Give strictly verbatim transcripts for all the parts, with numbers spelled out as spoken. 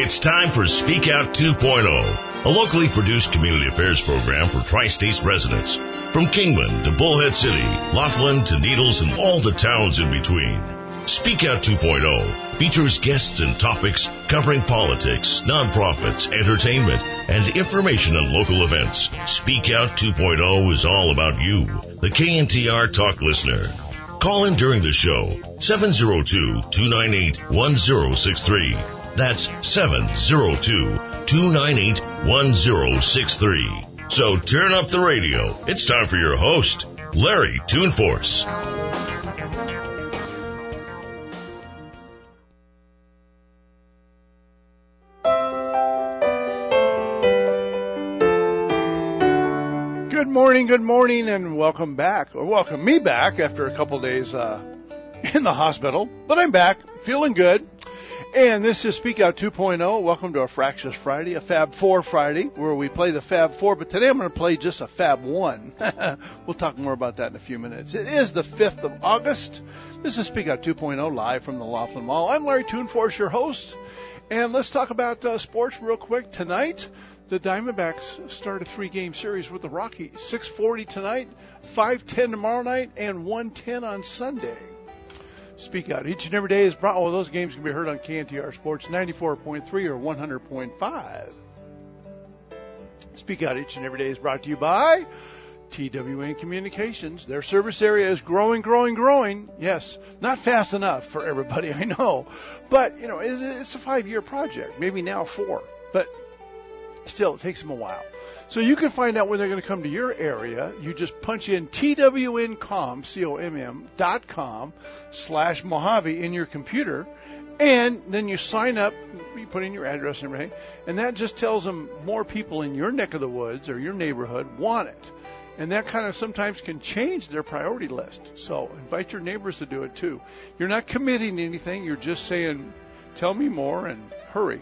It's time for Speak Out two point oh, a locally produced community affairs program for Tri-States residents. From Kingman to Bullhead City, Laughlin to Needles, and all the towns in between. Speak Out two point oh features guests and topics covering politics, nonprofits, entertainment, and information on local events. Speak Out two point oh is all about you, the K N T R Talk listener. Call in during the show, seven oh two, two nine eight, one oh six three. That's seven oh two, two nine eight, one oh six three. So turn up the radio. It's time for your host, Larry Toonforce. Good morning, good morning, and welcome back, or welcome me back after a couple days uh, in the hospital. But I'm back, feeling good. And this is Speak Out two point oh. Welcome to a Fractious Friday, a Fab four Friday, where we play the Fab four. But today I'm going to play just a Fab one. We'll talk more about that in a few minutes. It is the fifth of August. This is Speak Out two point oh, live from the Laughlin Mall. I'm Larry Toonforce, your host. And let's talk about uh, sports real quick. Tonight, the Diamondbacks start a three-game series with the Rockies. six forty tonight, five ten tomorrow night, and one ten on Sunday. Speak Out each and every day is brought. Oh, those games can be heard on K N T R Sports ninety-four point three or one hundred point five. Speak Out each and every day is brought to you by T W N Communications. Their service area is growing, growing, growing. Yes, not fast enough for everybody, I know. But, you know, it's a five-year project, maybe now four. But still, it takes them a while. So you can find out when they're going to come to your area. You just punch in T W N com, C O M M, dot com, slash Mojave in your computer, and then you sign up, you put in your address and everything, and that just tells them more people in your neck of the woods or your neighborhood want it. And that kind of sometimes can change their priority list. So invite your neighbors to do it too. You're not committing to anything. You're just saying, tell me more and hurry.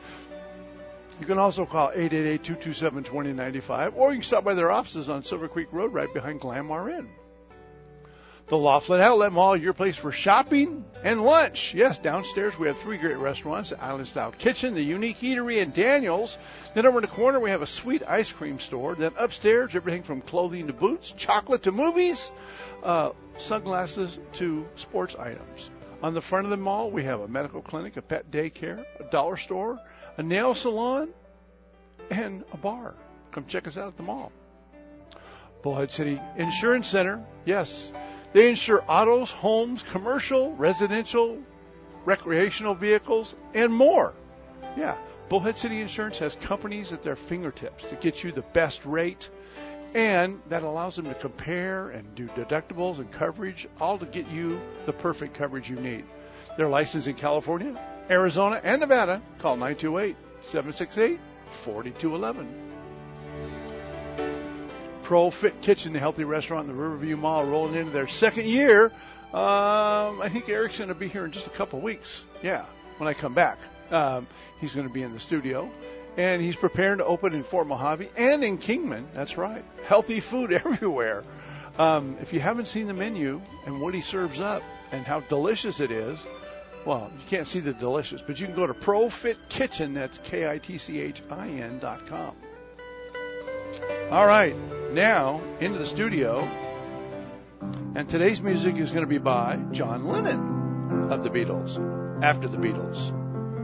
You can also call eight eight eight, two two seven, two zero nine five, or you can stop by their offices on Silver Creek Road right behind Glamar Inn. The Laughlin Outlet Mall, your place for shopping and lunch. Yes, downstairs we have three great restaurants, the Island Style Kitchen, the Unique Eatery, and Daniels. Then over in the corner we have a sweet ice cream store. Then upstairs, everything from clothing to boots, chocolate to movies, uh, sunglasses to sports items. On the front of the mall, we have a medical clinic, a pet daycare, a dollar store, a nail salon, and a bar. Come check us out at the mall. Bullhead City Insurance Center, yes. They insure autos, homes, commercial, residential, recreational vehicles, and more. Yeah, Bullhead City Insurance has companies at their fingertips to get you the best rate, and that allows them to compare and do deductibles and coverage, all to get you the perfect coverage you need. They're licensed in California, Arizona, and Nevada. Call nine two eight, seven six eight, four two one one. Pro Fit Kitchen, the healthy restaurant in the Riverview Mall, rolling into their second year. Um, I think Eric's going to be here in just a couple of weeks. Yeah, when I come back. Um, he's going to be in the studio. And he's preparing to open in Fort Mojave and in Kingman. That's right. Healthy food everywhere. Um, if you haven't seen the menu and what he serves up and how delicious it is, well, you can't see the delicious, but you can go to Pro Fit Kitchen. That's K I T C H I N dot com. All right, now into the studio. And today's music is going to be by John Lennon of the Beatles, after the Beatles.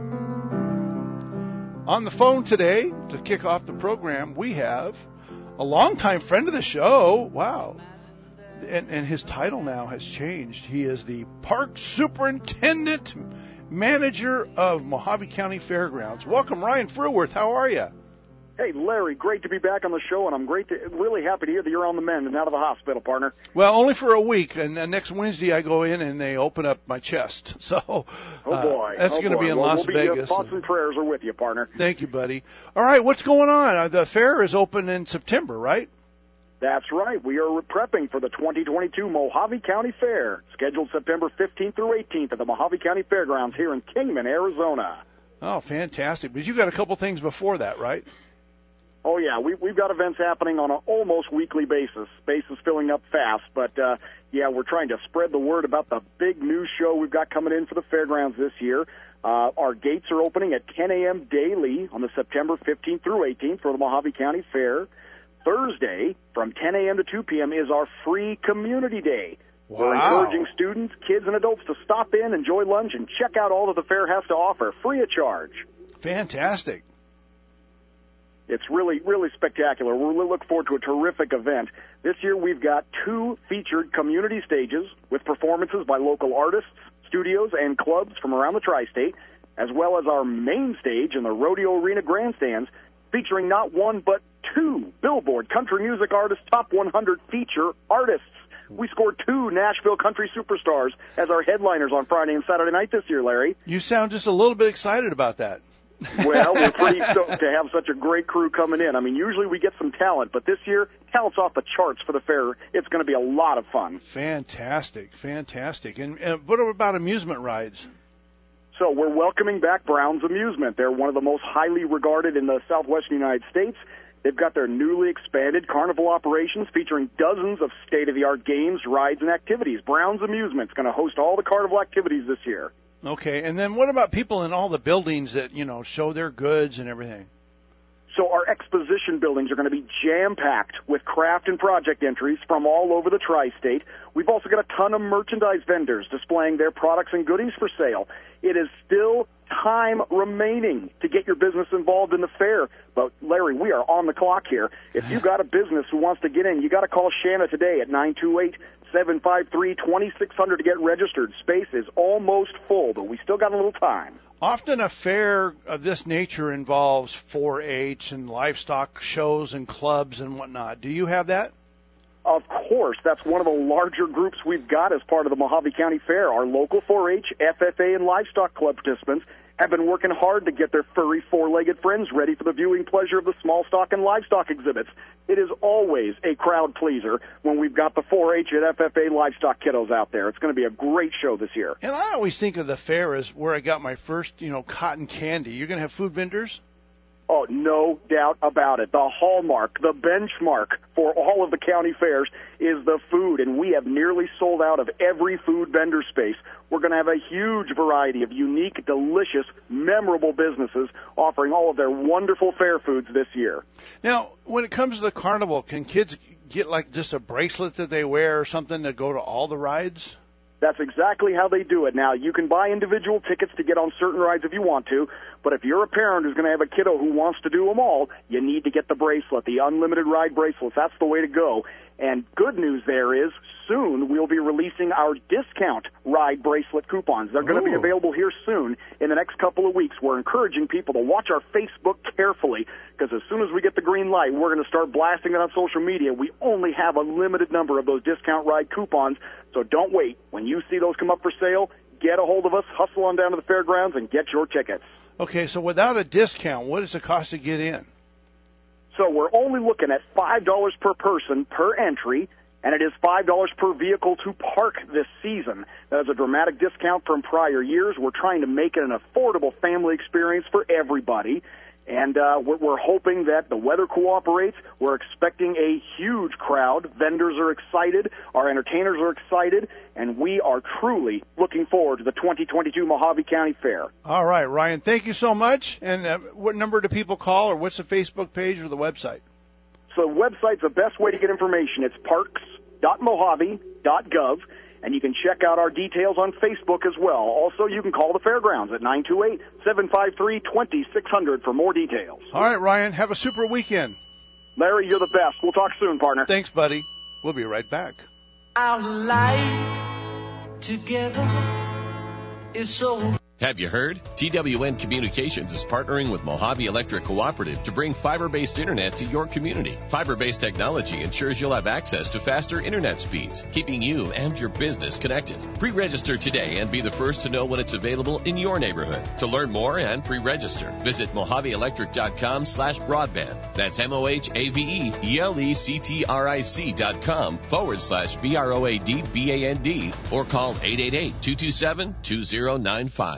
On the phone today to kick off the program, we have a longtime friend of the show. Wow. And, and his title now has changed. He is the Park Superintendent Manager of Mojave County Fairgrounds. Welcome, Ryan Fruworth. How are you? Hey, Larry, great to be back on the show, and I'm great to, really happy to hear that you're on the mend and out of the hospital, partner. Well, only for a week, and uh, next Wednesday I go in and they open up my chest. So oh boy, uh, that's oh going to be in well, Las we'll Vegas. Be, uh, thoughts and prayers are with you, partner. Thank you, buddy. All right, what's going on? Uh, the fair is open in September, right? That's right. We are prepping for the twenty twenty-two Mojave County Fair, scheduled September fifteenth through eighteenth at the Mojave County Fairgrounds here in Kingman, Arizona. Oh, fantastic. But you got a couple things before that, right? Oh, yeah, we, we've got events happening on an almost weekly basis. Space is filling up fast, but, uh, yeah, we're trying to spread the word about the big news show we've got coming in for the fairgrounds this year. Uh, our gates are opening at ten a.m. daily on the September fifteenth through eighteenth for the Mojave County Fair. Thursday, from ten a.m. to two p.m., is our free community day. Wow. We're encouraging students, kids, and adults to stop in, enjoy lunch, and check out all that the fair has to offer, free of charge. Fantastic. It's really, really spectacular. We really look forward to a terrific event. This year we've got two featured community stages with performances by local artists, studios, and clubs from around the tri-state, as well as our main stage in the Rodeo Arena grandstands, featuring not one but two Billboard Country Music Artist Top one hundred feature artists. We scored two Nashville country superstars as our headliners on Friday and Saturday night this year, Larry. You sound just a little bit excited about that. Well, we're pretty stoked to have such a great crew coming in. I mean, usually we get some talent, but this year, talent's off the charts for the fair. It's going to be a lot of fun. Fantastic, fantastic. And uh, what about amusement rides? So we're welcoming back Brown's Amusement. They're one of the most highly regarded in the southwestern United States. They've got their newly expanded carnival operations featuring dozens of state-of-the-art games, rides, and activities. Brown's Amusement's going to host all the carnival activities this year. Okay, and then what about people in all the buildings that, you know, show their goods and everything? So our exposition buildings are going to be jam-packed with craft and project entries from all over the tri-state. We've also got a ton of merchandise vendors displaying their products and goodies for sale. It is still time remaining to get your business involved in the fair. But, Larry, we are on the clock here. If you've got a business who wants to get in, you got to call Shanna today at nine two eight, seven five three, two six zero zero to get registered. Space is almost full, but we still got a little time. Often a fair of this nature involves four H and livestock shows and clubs and whatnot. Do you have that? Of course, that's one of the larger groups we've got as part of the Mojave County Fair. Our local four H, F F A, and livestock club participants have been working hard to get their furry four-legged friends ready for the viewing pleasure of the small stock and livestock exhibits. It is always a crowd pleaser when we've got the four H and F F A livestock kiddos out there. It's going to be a great show this year. And I always think of the fair as where I got my first, you know, cotton candy. You're going to have food vendors? Oh, no doubt about it. The hallmark, the benchmark for all of the county fairs is the food, and we have nearly sold out of every food vendor space. We're going to have a huge variety of unique, delicious, memorable businesses offering all of their wonderful fair foods this year. Now, when it comes to the carnival, can kids get like just a bracelet that they wear or something to go to all the rides? That's exactly how they do it. Now, you can buy individual tickets to get on certain rides if you want to, but if you're a parent who's going to have a kiddo who wants to do them all, you need to get the bracelet, the unlimited ride bracelets. That's the way to go. And good news there is, soon we'll be releasing our discount ride bracelet coupons. They're going to be available here soon in the next couple of weeks. We're encouraging people to watch our Facebook carefully, because as soon as we get the green light, we're going to start blasting it on social media. We only have a limited number of those discount ride coupons, so don't wait. When you see those come up for sale, get a hold of us, hustle on down to the fairgrounds, and get your tickets. Okay, so without a discount, what is the cost to get in? So we're only looking at five dollars per person per entry, and it is five dollars per vehicle to park this season. That is a dramatic discount from prior years. We're trying to make it an affordable family experience for everybody. And uh, we're, we're hoping that the weather cooperates. We're expecting a huge crowd. Vendors are excited. Our entertainers are excited. And we are truly looking forward to the twenty twenty-two Mojave County Fair. All right, Ryan, thank you so much. And uh, what number do people call, or what's the Facebook page or the website? So the website's the best way to get information. It's parks dot mojave dot gov. And you can check out our details on Facebook as well. Also, you can call the fairgrounds at nine two eight, seven five three, two six zero zero for more details. All right, Ryan, have a super weekend. Larry, you're the best. We'll talk soon, partner. Thanks, buddy. We'll be right back. Our life together is so... Have you heard? T W N Communications is partnering with Mojave Electric Cooperative to bring fiber-based internet to your community. Fiber-based technology ensures you'll have access to faster internet speeds, keeping you and your business connected. Pre-register today and be the first to know when it's available in your neighborhood. To learn more and pre-register, visit Mojave Electric dot com slash broadband. That's M O H A V E E L E C T R I C dot com forward slash B R O A D B A N D or call eight eight eight, two two seven, two zero nine five.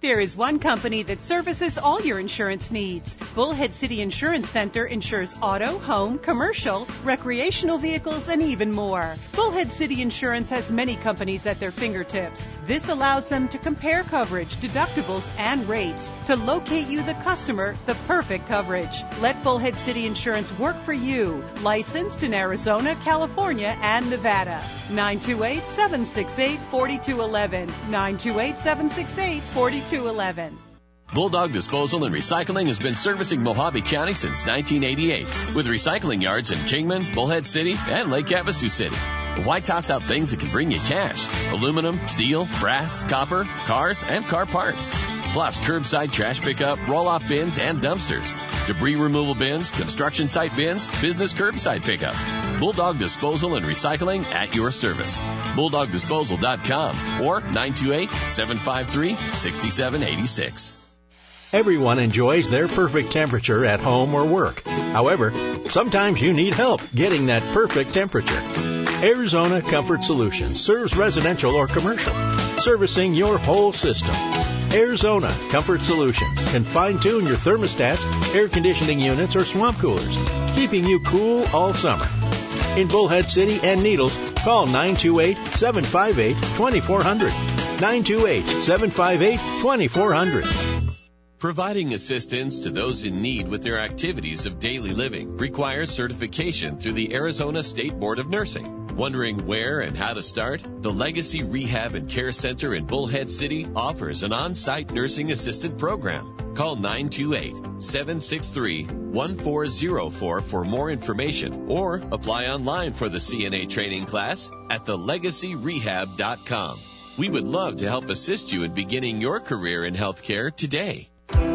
There is one company that services all your insurance needs. Bullhead City Insurance Center insures auto, home, commercial, recreational vehicles, and even more. Bullhead City Insurance has many companies at their fingertips. This allows them to compare coverage, deductibles, and rates to locate you, the customer, the perfect coverage. Let Bullhead City Insurance work for you. Licensed in Arizona, California, and Nevada. nine two eight, seven six eight, four two one one. nine two eight, seven six eight, four two one one. Bulldog Disposal and Recycling has been servicing Mojave County since nineteen eighty-eight, with recycling yards in Kingman, Bullhead City, and Lake Havasu City. Why toss out things that can bring you cash? Aluminum, steel, brass, copper, cars, and car parts. Plus curbside trash pickup, roll-off bins, and dumpsters. Debris removal bins, construction site bins, business curbside pickup. Bulldog Disposal and Recycling at your service. bulldog disposal dot com or nine two eight, seven five three, six seven eight six. Everyone enjoys their perfect temperature at home or work. However, sometimes you need help getting that perfect temperature. Arizona Comfort Solutions serves residential or commercial, servicing your whole system. Arizona Comfort Solutions can fine-tune your thermostats, air conditioning units, or swamp coolers, keeping you cool all summer. In Bullhead City and Needles, call nine two eight, seven five eight, two four zero zero. nine two eight, seven five eight, two four zero zero. Providing assistance to those in need with their activities of daily living requires certification through the Arizona State Board of Nursing. Wondering where and how to start? The Legacy Rehab and Care Center in Bullhead City offers an on-site nursing assistant program. Call nine two eight, seven six three, one four zero four for more information or apply online for the C N A training class at the legacy rehab dot com. We would love to help assist you in beginning your career in healthcare today.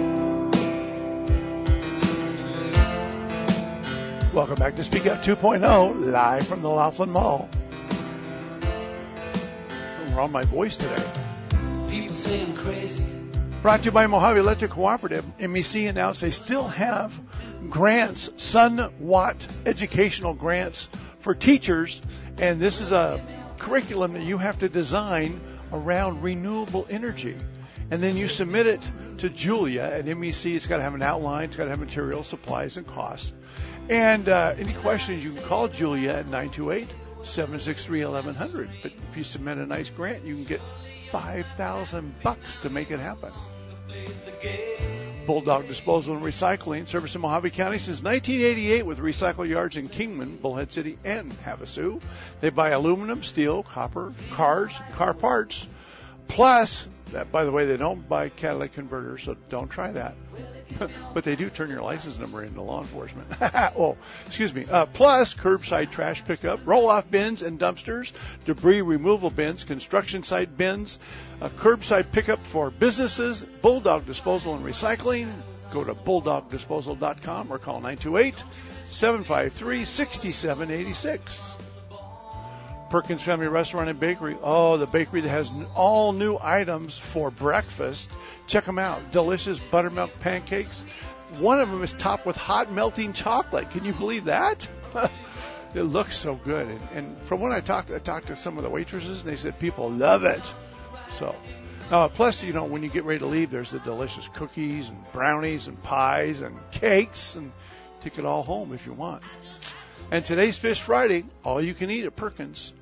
Welcome back to Speak Out two point oh, live from the Laughlin Mall. We're on my voice today. People say I'm crazy. Brought to you by Mojave Electric Cooperative. M E C announced they still have grants, Sun Watt educational grants for teachers, and this is a curriculum that you have to design around renewable energy. And then you submit it to Julia at M E C. It's got to have an outline. It's got to have materials, supplies, and costs. And uh, any questions, you can call Julia at nine two eight, seven six three, eleven hundred. But if you submit a nice grant, you can get five thousand bucks to make it happen. Bulldog Disposal and Recycling, service in Mojave County since nineteen eighty-eight with recycle yards in Kingman, Bullhead City, and Havasu. They buy aluminum, steel, copper, cars, car parts. Plus, that, by the way, they don't buy catalytic converters, so don't try that. But they do turn your license number into law enforcement. Oh, excuse me. Uh, plus, curbside trash pickup, roll-off bins and dumpsters, debris removal bins, construction site bins, uh, curbside pickup for businesses, Bulldog Disposal and Recycling. Go to bulldog disposal dot com or call nine two eight, seven five three, six seven eight six. Perkins Family Restaurant and Bakery. Oh, the bakery that has all new items for breakfast. Check them out. Delicious buttermilk pancakes. One of them is topped with hot melting chocolate. Can you believe that? It looks so good. And, and from when I talked, I talked to some of the waitresses, and they said people love it. So, uh, plus, you know, when you get ready to leave, there's the delicious cookies and brownies and pies and cakes, and take it all home if you want. And today's Fish Friday, all you can eat at Perkins.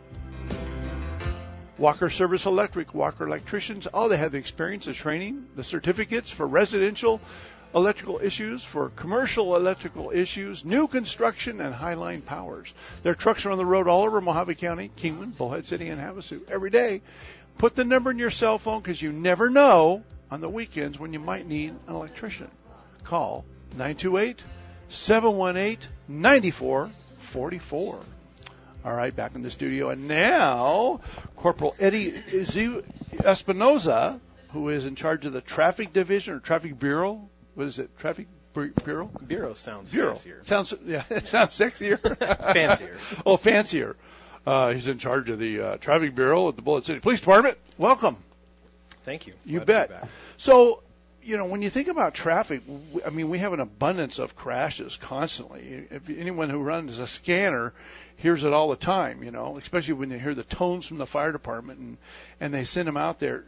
Walker Service Electric, Walker Electricians, oh, they have the experience, the training, the certificates for residential electrical issues, for commercial electrical issues, new construction, and Highline Powers. Their trucks are on the road all over Mojave County, Kingman, Bullhead City, and Havasu every day. Put the number in your cell phone because you never know on the weekends when you might need an electrician. Call nine two eight, seven one eight, nine four four four. All right, back in the studio. And now, Corporal Eddie Espinoza, who is in charge of the Traffic Division or Traffic Bureau. What is it? Traffic Bureau? Bureau sounds Bureau. fancier. Sounds, yeah, it sounds sexier. Fancier. Oh, fancier. Uh, he's in charge of the uh, Traffic Bureau at the Bullhead City Police Department. Welcome. Thank you. You Glad bet. So, you know, when you think about traffic, I mean, we have an abundance of crashes constantly. If anyone who runs a scanner hears it all the time, you know, especially when they hear the tones from the fire department and, and they send them out there.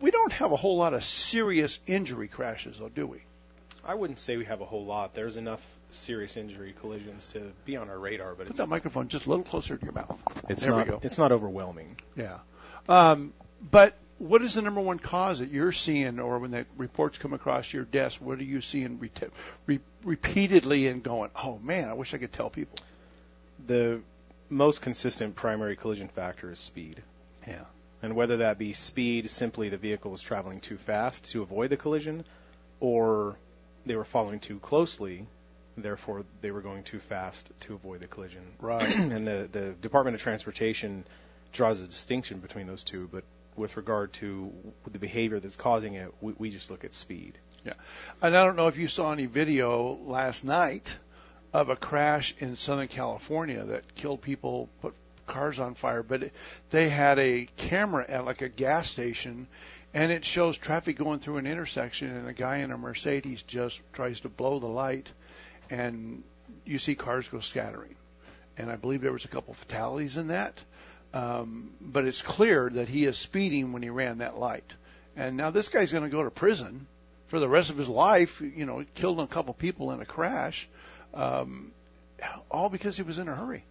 we don't have a whole lot of serious injury crashes, though, do we? I wouldn't say we have a whole lot. There's enough serious injury collisions to be on our radar, but Put it's that microphone just a little closer to your mouth. It's there not. we go. It's not overwhelming. Yeah. Um, but what is the number one cause that you're seeing, or when the reports come across your desk, what are you seeing re- re- repeatedly and going, oh, man, I wish I could tell people? The most consistent primary collision factor is speed. Yeah. And whether that be speed, simply the vehicle was traveling too fast to avoid the collision, or they were following too closely, therefore they were going too fast to avoid the collision. Right. And the, the Department of Transportation draws a distinction between those two, but with regard to the behavior that's causing it, we, we just look at speed. Yeah. And I don't know if you saw any video last night of a crash in Southern California that killed people, put cars on fire, but it, they had a camera at like a gas station, and it shows traffic going through an intersection, and a guy in a Mercedes just tries to blow the light, and you see cars go scattering. And I believe there was a couple fatalities in that. Um, but it's clear that he is speeding when he ran that light. And now this guy's going to go to prison for the rest of his life. You know, killed a couple people in a crash, um, all because he was in a hurry.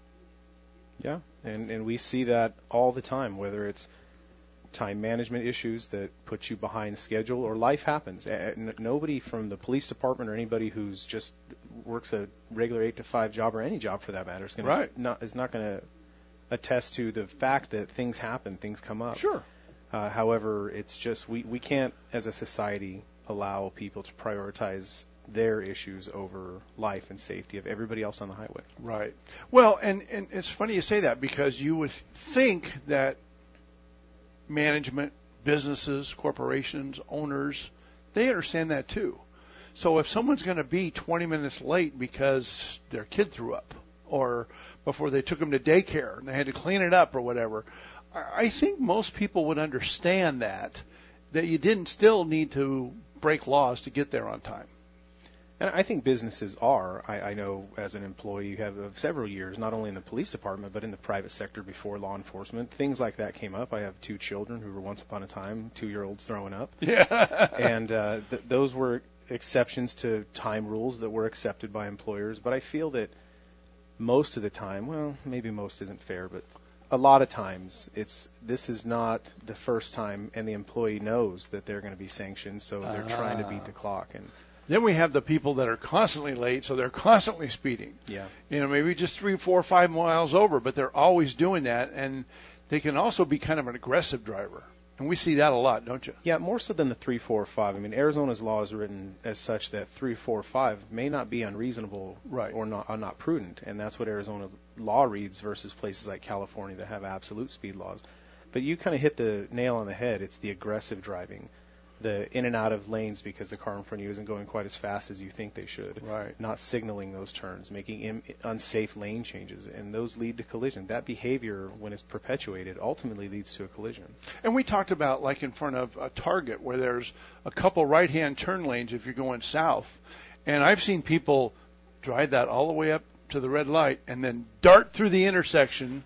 Yeah, and, and we see that all the time, whether it's time management issues that put you behind schedule, or life happens. N- nobody from the police department or anybody who's just works a regular eight to five job, or any job for that matter, is going right. not is not going to attest to the fact that things happen, things come up. Sure. Uh, however, it's just we, we can't, as a society, allow people to prioritize their issues over life and safety of everybody else on the highway. Right. Well, and, and it's funny you say that, because you would think that management, businesses, corporations, owners, they understand that too. So if someone's going to be twenty minutes late because their kid threw up, or before they took them to daycare and they had to clean it up or whatever, I think most people would understand that, that you didn't still need to break laws to get there on time. And I think businesses are. I, I know as an employee you have of several years, not only in the police department, but in the private sector before law enforcement. Things like that came up. I have two children who were once upon a time two-year-olds throwing up. Yeah. and uh, th- those were exceptions to time rules that were accepted by employers. But I feel that most of the time, well, maybe most isn't fair, but a lot of times it's this is not the first time, and the employee knows that they're going to be sanctioned, so they're Ah. trying to beat the clock. And Then we have the people that are constantly late, so they're constantly speeding. yeah. You know, maybe just three, four, five miles over, but they're always doing that, and they can also be kind of an aggressive driver. And we see that a lot, don't you? Yeah, more so than the three, four, five. I mean, Arizona's law is written as such that three, four, five may not be unreasonable, right, or not or not prudent, and that's what Arizona's law reads versus places like California that have absolute speed laws. But you kind of hit the nail on the head. It's the aggressive driving, the in and out of lanes because the car in front of you isn't going quite as fast as you think they should. Right. Not signaling those turns, making Im- unsafe lane changes, and those lead to collision. That behavior, when it's perpetuated, ultimately leads to a collision. And we talked about, like in front of a Target, where there's a couple right-hand turn lanes if you're going south, and I've seen people drive that all the way up to the red light and then dart through the intersection.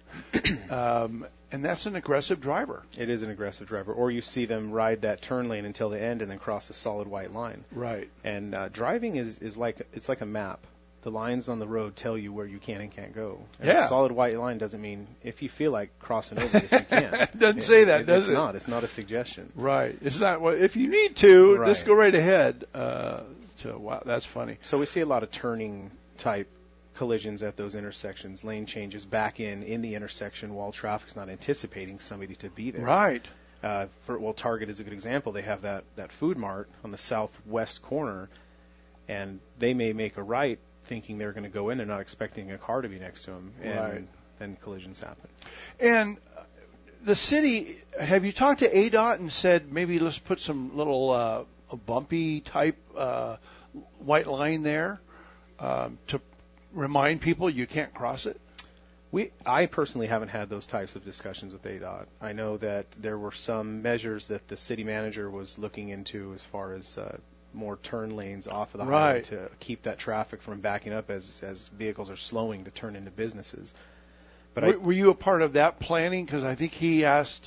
um, And that's an aggressive driver. It is an aggressive driver. Or you see them ride that turn lane until the end and then cross a solid white line. Right. And uh, driving is, is like it's like a map. The lines on the road tell you where you can and can't go. And yeah. A solid white line doesn't mean if you feel like crossing over this, you can. It doesn't it, say that, it, does it's it? It's not. It's not a suggestion. Right. It's not. Well, if you need to, right. just go right ahead. Uh, so wow, that's funny. So we see a lot of turning type collisions at those intersections, lane changes back in in the intersection while traffic's not anticipating somebody to be there. Right. Uh, for, well, Target is a good example. They have that, that food mart on the southwest corner, and they may make a right thinking they're going to go in. They're not expecting a car to be next to them, and right. then collisions happen. And the city, have you talked to A D O T and said maybe let's put some little uh, a bumpy type uh, white line there um, to remind people you can't cross it? We, I personally haven't had those types of discussions with A D O T. I know that there were some measures that the city manager was looking into as far as uh, more turn lanes off of the right. highway to keep that traffic from backing up as, as vehicles are slowing to turn into businesses. But were, I, were you a part of that planning? Because I think he asked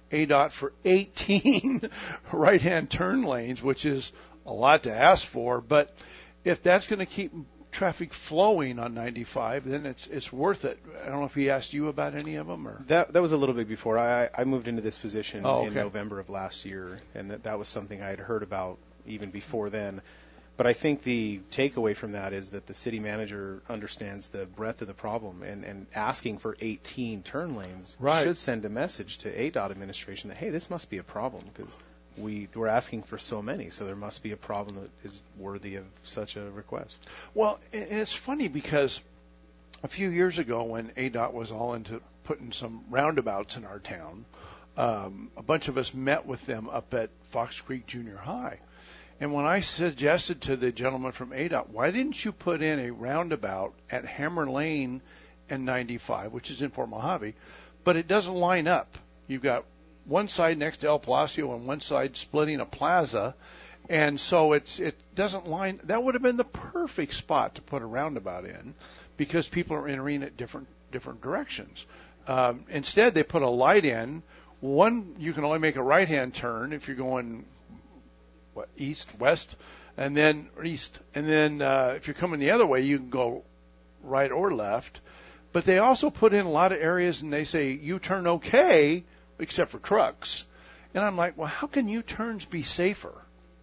A D O T for eighteen right-hand turn lanes, which is a lot to ask for. But if that's going to keep traffic flowing on ninety-five, then it's it's worth it. I don't know if he asked you about any of them or that that was a little bit before I I moved into this position oh, okay. in November of last year, and that that was something I had heard about even before then. But I think the takeaway from that is that the city manager understands the breadth of the problem, and, and asking for eighteen turn lanes right. should send a message to A D O T administration that, hey, this must be a problem because we, we're asking for so many, so there must be a problem that is worthy of such a request. Well, and it's funny because a few years ago when A D O T was all into putting some roundabouts in our town, um, a bunch of us met with them up at Fox Creek Junior High. And when I suggested to the gentleman from A D O T, why didn't you put in a roundabout at Hammer Lane and ninety-five, which is in Port Mojave, but it doesn't line up. You've got one side next to El Palacio and one side splitting a plaza, and so it's it doesn't line. That would have been the perfect spot to put a roundabout in because people are entering at different different directions. Um, instead, they put a light in. One, you can only make a right-hand turn if you're going what, east, west, and then east. And then uh, if you're coming the other way, you can go right or left. But they also put in a lot of areas, and they say U-turn okay, except for trucks. And I'm like, well, how can U-turns be safer?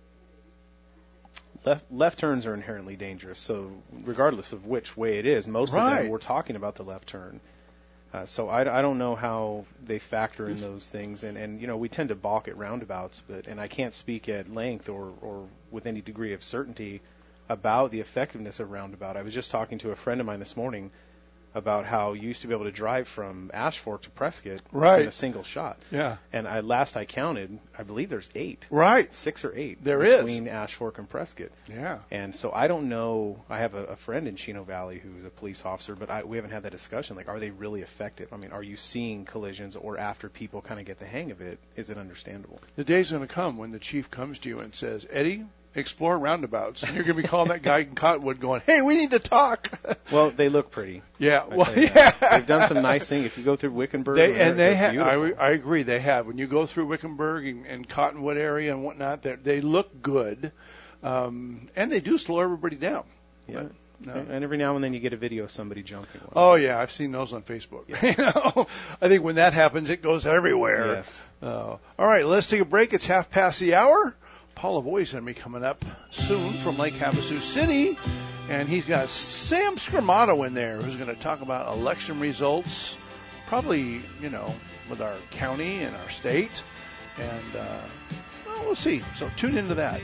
Left left turns are inherently dangerous. So regardless of which way it is, most right. of them we're talking about the left turn. Uh, so I, I don't know how they factor in those things, and, and you know we tend to balk at roundabouts, but and I can't speak at length or, or with any degree of certainty about the effectiveness of roundabout. I was just talking to a friend of mine this morning about how you used to be able to drive from Ash Fork to Prescott right. in a single shot. Yeah. And I, last I counted, I believe there's eight. Right. Six or eight. There between is. Ash Fork and Prescott. Yeah. And so I don't know. I have a, a friend in Chino Valley who's a police officer, but I, we haven't had that discussion. Like, are they really effective? I mean, are you seeing collisions, or after people kind of get the hang of it, is it understandable? The day's going to come when the chief comes to you and says, Eddie, explore roundabouts. And you're going to be calling that guy in Cottonwood going, hey, we need to talk. Well, they look pretty. Yeah. I Well, yeah. They've done some nice things. If you go through Wickenburg. They, and they have. I, beautiful. I agree. They have. When you go through Wickenburg and, and Cottonwood area and whatnot, they look good. Um, and they do slow everybody down. Yeah. But, no. And every now and then you get a video of somebody jumping. Oh, yeah. I've seen those on Facebook. Yeah. You know, I think when that happens, it goes everywhere. Yes. Uh, all right. Let's take a break. It's half past the hour. Paul Lavoie is going to be coming up soon from Lake Havasu City, and he's got Sam Scramato in there who's going to talk about election results, probably, you know, with our county and our state, and uh, well, we'll see. So tune into that.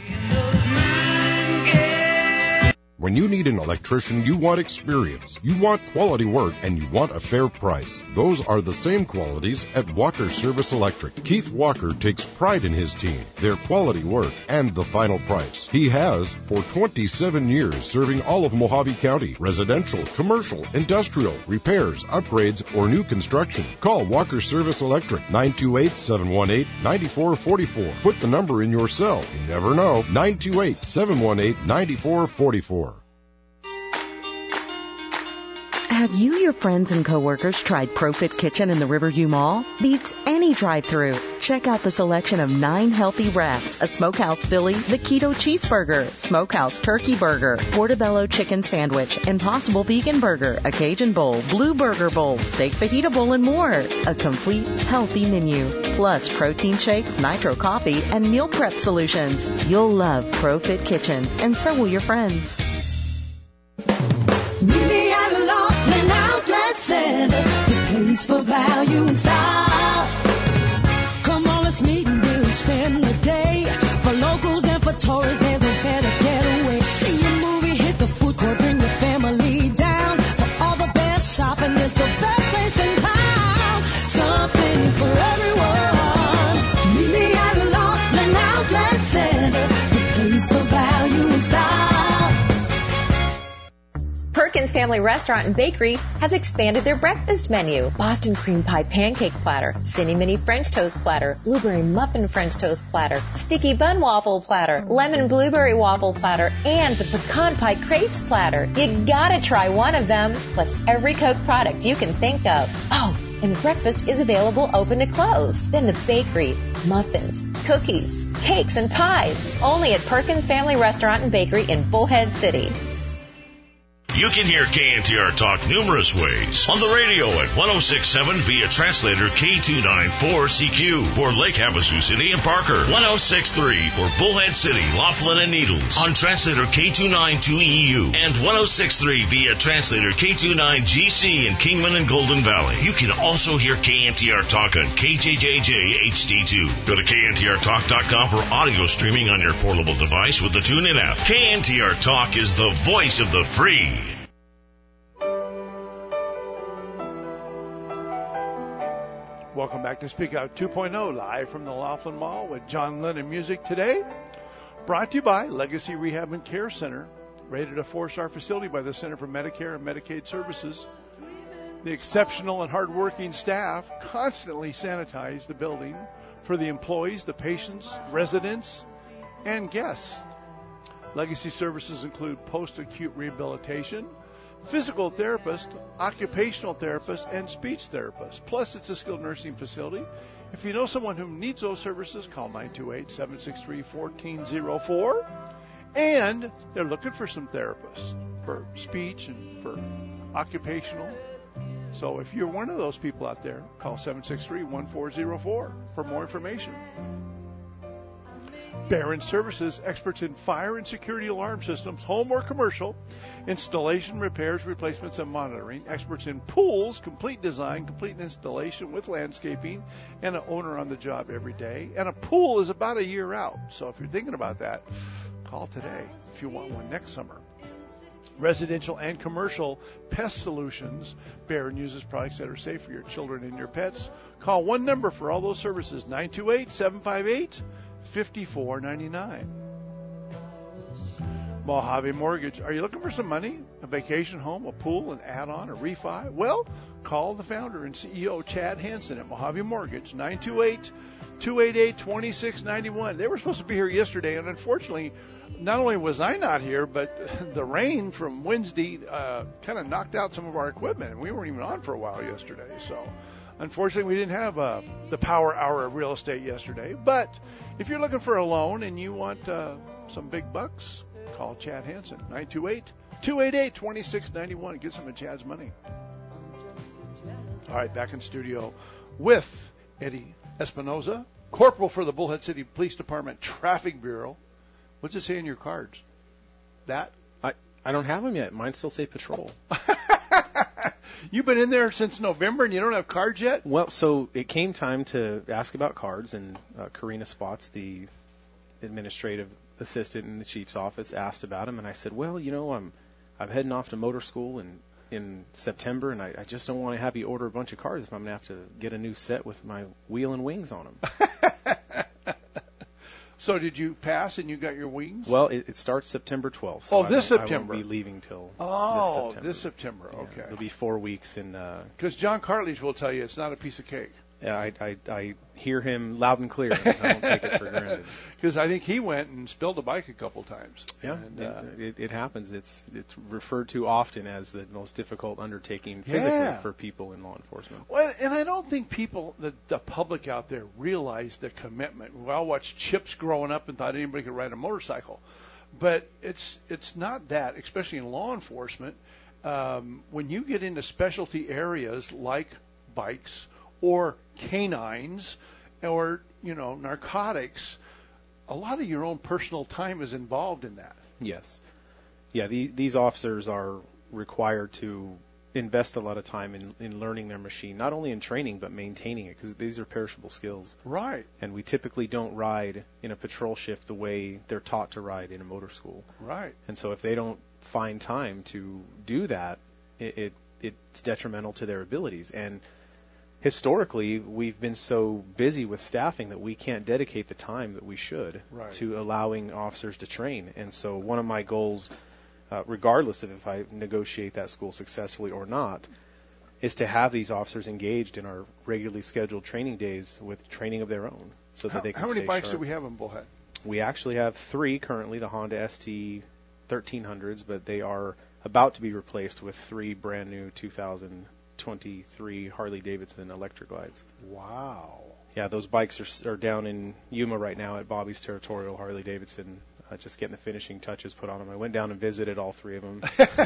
When you need an electrician, you want experience, you want quality work, and you want a fair price. Those are the same qualities at Walker Service Electric. Keith Walker takes pride in his team, their quality work, and the final price. He has for twenty-seven years, serving all of Mojave County, residential, commercial, industrial, repairs, upgrades, or new construction. Call Walker Service Electric, nine two eight, seven one eight, nine four four four. Put the number in your cell. You never know. nine two eight, seven one eight, nine four four four. Have you, your friends, and coworkers tried Profit Kitchen in the Riverview Mall? Beats any drive-thru. Check out the selection of nine healthy wraps, a Smokehouse Philly, the Keto Cheeseburger, Smokehouse Turkey Burger, Portobello Chicken Sandwich, Impossible Vegan Burger, a Cajun Bowl, Blue Burger Bowl, Steak Fajita Bowl, and more. A complete, healthy menu. Plus protein shakes, nitro coffee, and meal prep solutions. You'll love Profit Kitchen, and so will your friends. Center, the place for value and style. Come on, let's meet and we'll spend the day. For locals and for tourists, there's no better getaway. See a movie, hit the food court, bring your family down. For all the best shopping, it's the best place in town. Something for everyone. Meet me at the Laughlin Outlet Center, the place for value and style. Perkins Family Restaurant and Bakery has expanded their breakfast menu. Boston Cream Pie Pancake Platter, Cinny Mini French Toast Platter, Blueberry Muffin French Toast Platter, Sticky Bun Waffle Platter, Lemon Blueberry Waffle Platter, and the Pecan Pie Crepes Platter. You gotta try one of them, plus every Coke product you can think of. Oh, and breakfast is available open to close. Then the bakery, muffins, cookies, cakes, and pies, only at Perkins Family Restaurant and Bakery in Bullhead City. You can hear K N T R Talk numerous ways. On the radio at one oh six point seven via translator K two ninety-four C Q for Lake Havasu City and Parker. one oh six point three for Bullhead City, Laughlin, and Needles. On translator K two ninety-two E U. And one oh six point three via translator K two ninety G C in Kingman and Golden Valley. You can also hear K N T R Talk on K J J J H D two. Go to K N T R talk dot com for audio streaming on your portable device with the TuneIn app. K N T R Talk is the voice of the free. Welcome back to Speak Out two point oh, live from the Laughlin Mall with John Lennon Music today. Brought to you by Legacy Rehab and Care Center, rated a four-star facility by the Center for Medicare and Medicaid Services. The exceptional and hardworking staff constantly sanitize the building for the employees, the patients, residents, and guests. Legacy services include post-acute rehabilitation, physical therapist, occupational therapist, and speech therapist. Plus, it's a skilled nursing facility. If you know someone who needs those services, call nine two eight, seven six three, one four zero four. And they're looking for some therapists for speech and for occupational. So if you're one of those people out there, call seven six three, one four zero four for more information. Barron Services, experts in fire and security alarm systems, home or commercial, installation, repairs, replacements, and monitoring. Experts in pools, complete design, complete installation with landscaping, and an owner on the job every day. And a pool is about a year out. So if you're thinking about that, call today if you want one next summer. Residential and commercial pest solutions. Barron uses products that are safe for your children and your pets. Call one number for all those services, nine two eight, seven five eight, five four nine nine. Mojave Mortgage. Are you looking for some money? A vacation home, a pool, an add-on, a refi? Well, call the founder and C E O, Chad Hansen, at Mojave Mortgage, nine two eight, two eight eight, two six nine one. They were supposed to be here yesterday, and unfortunately, not only was I not here, but the rain from Wednesday uh, kind of knocked out some of our equipment, and we weren't even on for a while yesterday. So, unfortunately, we didn't have uh, the power hour of real estate yesterday. But if you're looking for a loan and you want uh, some big bucks, call Chad Hansen, nine two eight, two eight eight, two six nine one. Get some of Chad's money. All right, back in studio with Eddie Espinoza, Corporal for the Bullhead City Police Department Traffic Bureau. What's it say in your cards? That? I, I don't have them yet. Mine still say patrol. You've been in there since November and you don't have cards yet? Well, so it came time to ask about cards, and uh, Karina Spots, the administrative assistant in the chief's office, asked about them, and I said, well, you know, I'm I'm heading off to motor school in, in September, and I, I just don't want to have you order a bunch of cards if I'm going to have to get a new set with my wheel and wings on them. So did you pass and you got your wings? Well, it, it starts September twelfth. So oh, this I September. I won't be leaving till oh, this September. this September. Okay. Yeah, it'll be four weeks in. Because uh, John Cartledge will tell you it's not a piece of cake. Yeah, I, I, I hear him loud and clear. I don't take it for granted. Because I think he went and spilled a bike a couple times. Yeah, and, uh, it, it happens. It's it's referred to often as the most difficult undertaking physically yeah. for people in law enforcement. Well, and I don't think people, the, the public out there, realize the commitment. We all watched Chips growing up and thought anybody could ride a motorcycle. But it's it's not that, especially in law enforcement. Um, when you get into specialty areas like bikes or canines, or, you know, narcotics, a lot of your own personal time is involved in that. Yes. Yeah, the, these officers are required to invest a lot of time in, in learning their machine, not only in training, but maintaining it, because these are perishable skills. Right. And we typically don't ride in a patrol shift the way they're taught to ride in a motor school. Right. And so if they don't find time to do that, it, it it's detrimental to their abilities. And historically, we've been so busy with staffing that we can't dedicate the time that we should right. to allowing officers to train. And so one of my goals, uh, regardless of if I negotiate that school successfully or not, is to have these officers engaged in our regularly scheduled training days with training of their own, so that how, they can How many stay bikes sharp. do we have in Bullhead? We actually have three currently, the Honda S T thirteen hundreds, but they are about to be replaced with three brand new two thousand twenty-three Harley Davidson Electric Glides. Wow. Yeah, those bikes are, are down in Yuma right now at Bobby's Territorial Harley Davidson, uh, just getting the finishing touches put on them. I went down and visited all three of them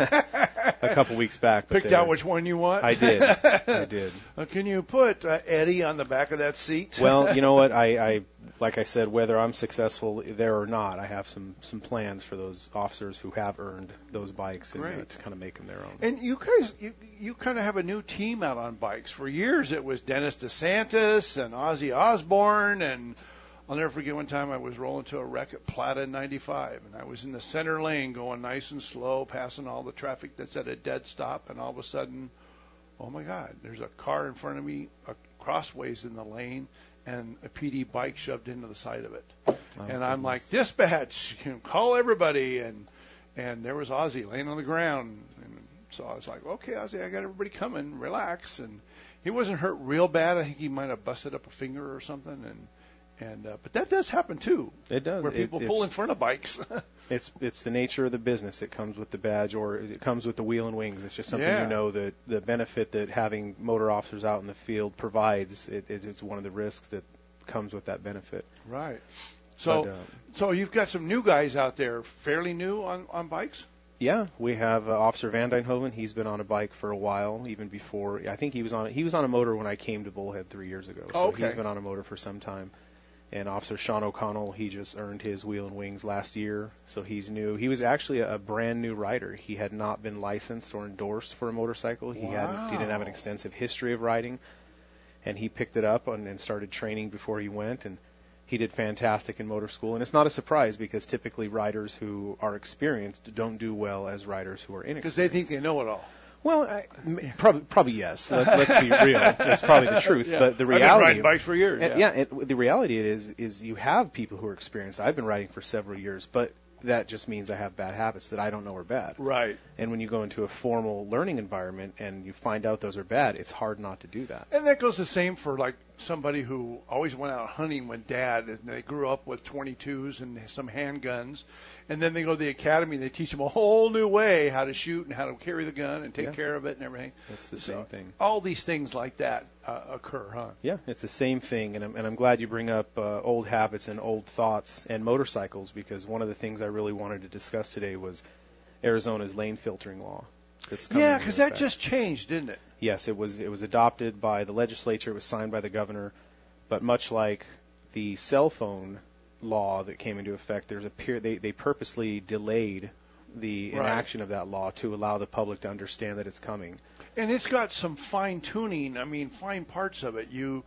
a couple weeks back. Picked out which one you want? I did. I did. Uh, can you put uh, Eddie on the back of that seat? Well, you know what? I, I like I said, whether I'm successful there or not, I have some, some plans for those officers who have earned those bikes and uh, to kind of make them their own. And you guys, you, you kind of have a new team out on bikes. For years, it was Dennis DeSantis and Ozzy Osbourne, and I'll never forget one time I was rolling to a wreck at Plata in ninety-five, and I was in the center lane going nice and slow, passing all the traffic that's at a dead stop, and all of a sudden, oh my God, there's a car in front of me, a crossways in the lane, and a P D bike shoved into the side of it. Oh, and I'm like, dispatch, you know, call everybody, and and there was Ozzy laying on the ground, and so I was like, okay, Ozzy, I got everybody coming, relax, and he wasn't hurt real bad. I think he might have busted up a finger or something, and and uh, but that does happen too. It does. Where people it, pull in front of bikes. it's it's the nature of the business. It comes with the badge, or it comes with the wheel and wings. It's just something yeah. you know that the benefit that having motor officers out in the field provides. It, it, it's one of the risks that comes with that benefit. Right. So but, uh, so you've got some new guys out there, fairly new on, on bikes? Yeah, we have uh, Officer Van Dijnhoven. He's been on a bike for a while, even before. I think he was on he was on a motor when I came to Bullhead three years ago. So oh, okay. He's been on a motor for some time. And Officer Sean O'Connell, he just earned his wheel and wings last year, so he's new. He was actually a, a brand new rider. He had not been licensed or endorsed for a motorcycle. He wow. hadn't. He didn't have an extensive history of riding, and he picked it up and, and started training before he went. And he did fantastic in motor school. And it's not a surprise because typically riders who are experienced don't do well as riders who are inexperienced. Because they think they know it all. Well, I, probably, probably yes. Let, let's be real. That's probably the truth. Yeah. But the reality, I've been riding bikes for years. Yeah, yeah it, the reality is, is you have people who are experienced. I've been riding for several years, but that just means I have bad habits that I don't know are bad. Right. And when you go into a formal learning environment and you find out those are bad, it's hard not to do that. And that goes the same for like somebody who always went out hunting with dad, and they grew up with twenty-twos and some handguns, and then they go to the academy and they teach them a whole new way how to shoot and how to carry the gun and take yeah. care of it and everything. It's the so same thing. All these things like that uh, occur, huh? Yeah, it's the same thing, and I'm, and I'm glad you bring up uh, old habits and old thoughts and motorcycles, because one of the things I really wanted to discuss today was Arizona's lane filtering law. Yeah, because that just changed, didn't it? Yes, it was. It was adopted by the legislature. It was signed by the governor. But much like the cell phone law that came into effect, there's a period. They they purposely delayed the right. inaction of that law to allow the public to understand that it's coming. And it's got some fine tuning. I mean, fine parts of it. You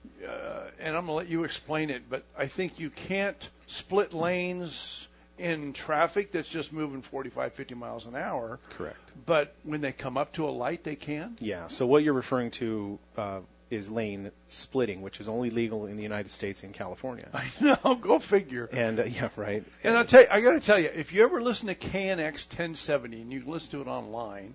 uh, and I'm gonna let you explain it, but I think you can't split lanes in traffic that's just moving forty-five, fifty miles an hour. Correct. But when they come up to a light, they can? Yeah. So what you're referring to uh, is lane splitting, which is only legal in the United States and California. I know. Go figure. And, uh, yeah, right. And I'll tell you, I got to tell you, if you ever listen to K N X ten seventy, and you can listen to it online,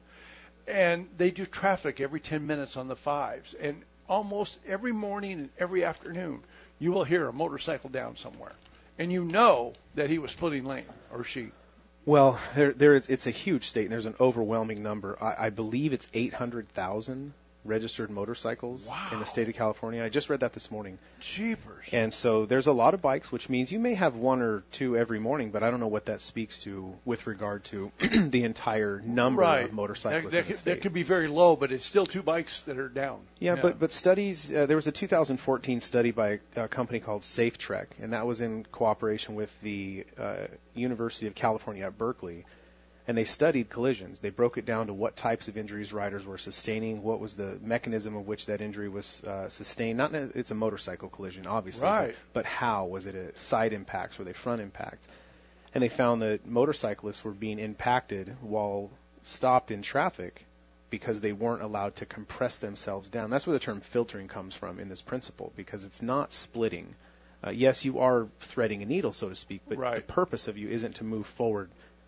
and they do traffic every ten minutes on the fives, and almost every morning and every afternoon, you will hear a motorcycle down somewhere. And you know that he was splitting lane, or she. Well, there, there is. It's a huge state, and there's an overwhelming number. I, I believe it's eight hundred thousand registered motorcycles wow. in the state of California. I just read that this morning. Jeepers. And so there's a lot of bikes, which means you may have one or two every morning, but I don't know what that speaks to with regard to the entire number right. of motorcyclists that, that, in the could, state. that could be very low, but it's still two bikes that are down. Yeah, yeah. but but studies, uh, there was a two thousand fourteen study by a company called SafeTrek, and that was in cooperation with the uh, University of California at Berkeley. And they studied collisions. They broke it down to what types of injuries riders were sustaining, what was the mechanism of which that injury was uh, sustained. Not ne- it's a motorcycle collision, obviously, right. but, but how? Was it a side impacts? Were they front impacts? And they found that motorcyclists were being impacted while stopped in traffic because they weren't allowed to compress themselves down. That's where the term filtering comes from in this principle, because it's not splitting. Uh, yes, you are threading a needle, so to speak, but right. the purpose of you isn't to move forward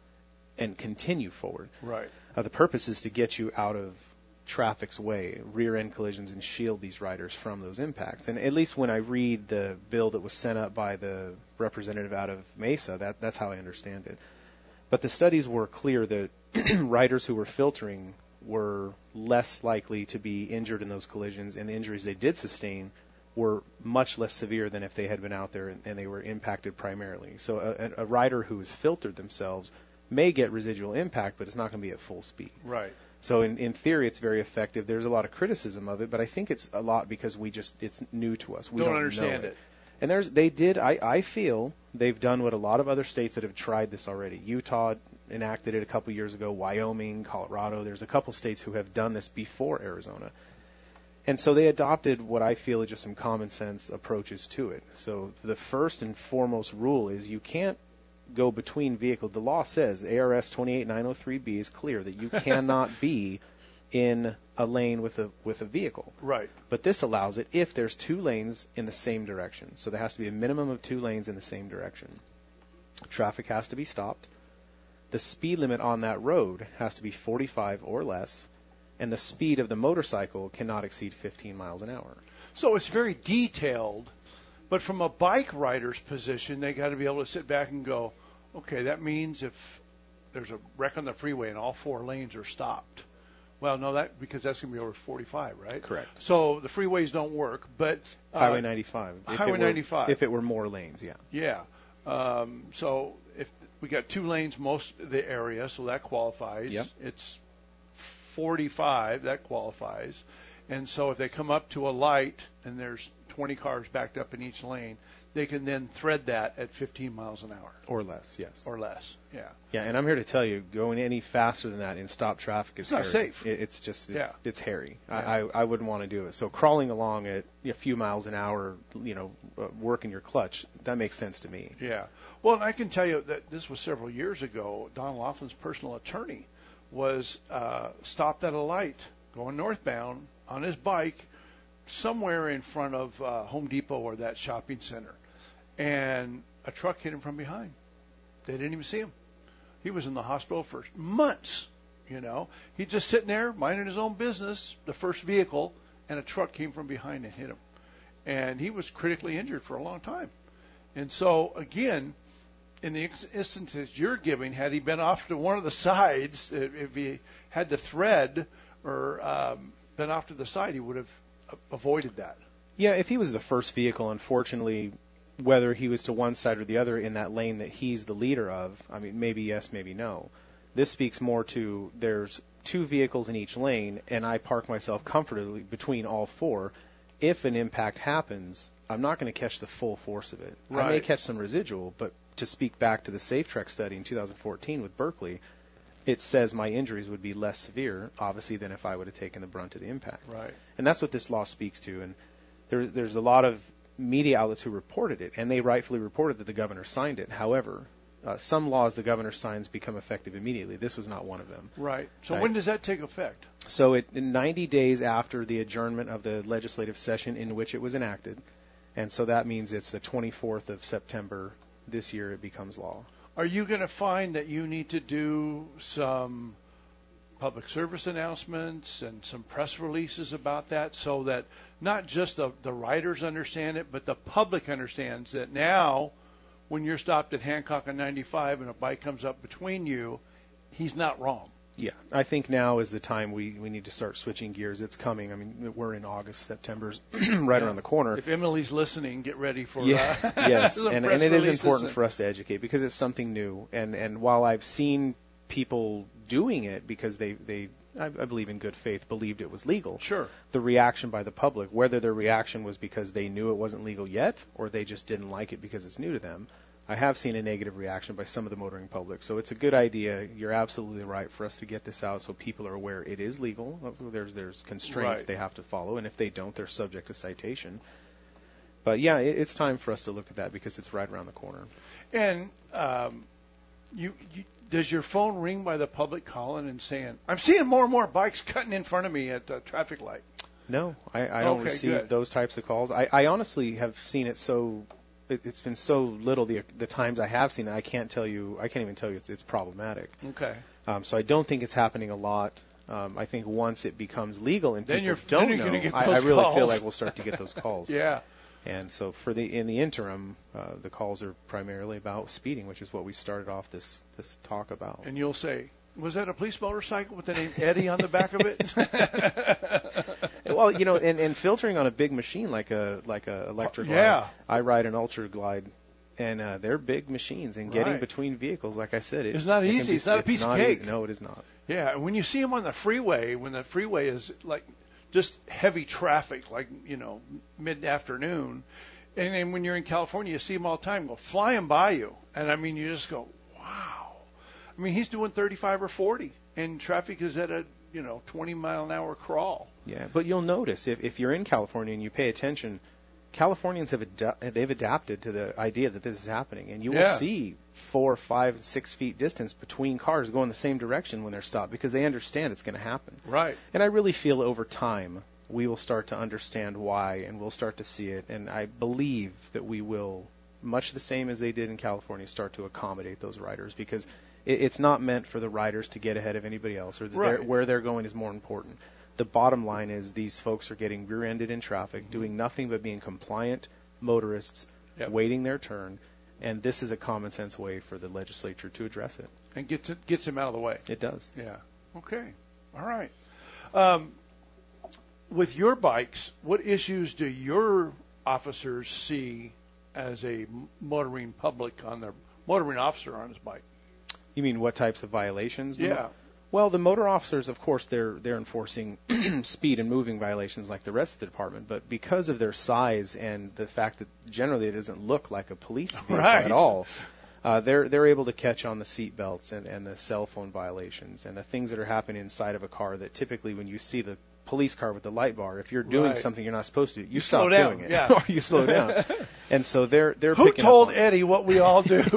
and continue forward. Right. Uh, the purpose is to get you out of traffic's way, rear-end collisions, and shield these riders from those impacts. And at least when I read the bill that was sent up by the representative out of Mesa, that, that's how I understand it. But the studies were clear that riders who were filtering were less likely to be injured in those collisions, and the injuries they did sustain were much less severe than if they had been out there and, and they were impacted primarily. So a, a rider who has filtered themselves may get residual impact, but it's not going to be at full speed. Right. So in, in theory, it's very effective. There's a lot of criticism of it, but I think it's a lot because we just it's new to us. We don't, don't understand know it. And there's they did. I, I feel they've done what a lot of other states that have tried this already. Utah enacted it a couple years ago. Wyoming, Colorado. There's a couple states who have done this before Arizona. And so they adopted what I feel is just some common sense approaches to it. So the first and foremost rule is you can't go between vehicles. The law says A R S twenty-eight nine oh three B is clear that you cannot be in a lane with a with a vehicle. Right. But this allows it if there's two lanes in the same direction. So there has to be a minimum of two lanes in the same direction. Traffic has to be stopped. The speed limit on that road has to be forty-five or less, and the speed of the motorcycle cannot exceed fifteen miles an hour. So it's very detailed, but from a bike rider's position, they got to be able to sit back and go, okay, that means if there's a wreck on the freeway and all four lanes are stopped. Well, no, that because that's going to be over forty-five, right? Correct. So the freeways don't work, but uh, Highway ninety-five. If Highway it were, ninety-five. If it were more lanes, yeah. Yeah. Um, so if we got two lanes most of the area, so that qualifies. Yep. It's forty-five, that qualifies. And so if they come up to a light and there's twenty cars backed up in each lane, they can then thread that at fifteen miles an hour. Or less, yes. Or less, yeah. Yeah, and I'm here to tell you, going any faster than that in stop traffic is it's not hairy. safe. It, it's just, it, yeah. it's hairy. Yeah. I, I I wouldn't want to do it. So crawling along at a few miles an hour, you know, uh, working your clutch, that makes sense to me. Yeah. Well, and I can tell you that this was several years ago. Don Laughlin's personal attorney was uh, stopped at a light going northbound on his bike somewhere in front of uh, Home Depot or that shopping center. And a truck hit him from behind. They didn't even see him. He was in the hospital for months, you know. He's just sitting there minding his own business, the first vehicle, and a truck came from behind and hit him. And he was critically injured for a long time. And so, again, in the instances you're giving, had he been off to one of the sides, if he had the thread or um, been off to the side, he would have avoided that. Yeah, if he was the first vehicle, unfortunately, whether he was to one side or the other in that lane that he's the leader of, I mean, maybe yes, maybe no. This speaks more to there's two vehicles in each lane, and I park myself comfortably between all four. If an impact happens, I'm not going to catch the full force of it. Right. I may catch some residual, but to speak back to the SafeTrek study in two thousand fourteen with Berkeley, it says my injuries would be less severe, obviously, than if I would have taken the brunt of the impact. Right. And that's what this law speaks to. And there, there's a lot of media outlets who reported it, and they rightfully reported that the governor signed it. However, uh, some laws the governor signs become effective immediately. This was not one of them. Right. So right. when does that take effect? So it, in ninety days after the adjournment of the legislative session in which it was enacted, and so that means it's the twenty-fourth of September this year it becomes law. Are you going to find that you need to do some public service announcements and some press releases about that so that not just the, the riders understand it, but the public understands that now when you're stopped at Hancock on ninety-five and a bike comes up between you, he's not wrong. Yeah, I think now is the time we, we need to start switching gears. It's coming. I mean, we're in August. September's right yeah. around the corner. If Emily's listening, get ready for yeah. uh, yes, and, and it is important and... for us to educate because it's something new. And, and while I've seen people doing it because they, they I, I believe in good faith, believed it was legal. Sure. The reaction by the public, whether their reaction was because they knew it wasn't legal yet or they just didn't like it because it's new to them, I have seen a negative reaction by some of the motoring public. So it's a good idea. You're absolutely right for us to get this out so people are aware it is legal. There's there's constraints right. they have to follow, and if they don't, they're subject to citation. But yeah, it, it's time for us to look at that because it's right around the corner. And um, you, you does your phone ring by the public calling and saying, "I'm seeing more and more bikes cutting in front of me at the traffic light"? No, I, I don't okay, receive good. those types of calls. I, I honestly have seen it so. It, it's been so little the the times I have seen it. I can't tell you. I can't even tell you it's, it's problematic. Okay. Um, so I don't think it's happening a lot. Um, I think once it becomes legal and then people you're, don't then you're know, get I, those I really calls. feel like we'll start to get those calls. yeah. And so for the in the interim, uh, the calls are primarily about speeding, which is what we started off this this talk about. And you'll say, Was that a police motorcycle with the name Eddie on the back of it? Well, you know, and, and filtering on a big machine like a like a electric yeah. I ride an Ultra Glide, and uh, they're big machines, and getting right. between vehicles, like I said, it, it's not it easy. Be, it's not it's a piece not of cake. Easy. No, it is not. Yeah, and when you see them on the freeway, when the freeway is like just heavy traffic, like, you know, mid-afternoon, and then when you're in California, you see them all the time go flying by you, and I mean, you just go, wow. I mean, he's doing thirty-five or forty, and traffic is at a, you know, twenty mile an hour crawl. Yeah, but you'll notice if if you're in California and you pay attention, Californians have ad- they've adapted to the idea that this is happening, and you will yeah. see four, five, six feet distance between cars going the same direction when they're stopped because they understand it's going to happen. Right. And I really feel over time we will start to understand why, and we'll start to see it, and I believe that we will, much the same as they did in California, start to accommodate those riders because it, it's not meant for the riders to get ahead of anybody else, or the, right. they're, where they're going is more important. The bottom line is these folks are getting rear-ended in traffic, mm-hmm. doing nothing but being compliant motorists, yep. waiting their turn, and this is a common-sense way for the legislature to address it. And gets it, gets them out of the way. It does. Yeah. Okay. All right. Um, with your bikes, what issues do your officers see as a motoring public on their motoring officer on his bike? You mean what types of violations? Yeah. Well, the motor officers, of course, they're they're enforcing speed and moving violations like the rest of the department. But because of their size and the fact that generally it doesn't look like a police vehicle right. at all, uh, they're they're able to catch on the seat belts and, and the cell phone violations and the things that are happening inside of a car that typically when you see the police car with the light bar, if you're doing right. something you're not supposed to, you, you stop slow down. doing it Yeah. or you slow down. And so they're they're Who picking told up on Eddie what we all do?